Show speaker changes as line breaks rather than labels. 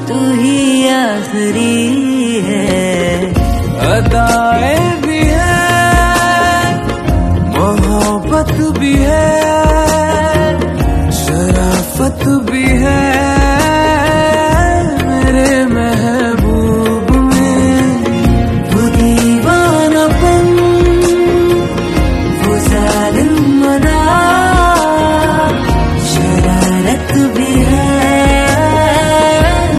तू ही आखिरी है।
अदाएं भी है, मोहब्बत भी है,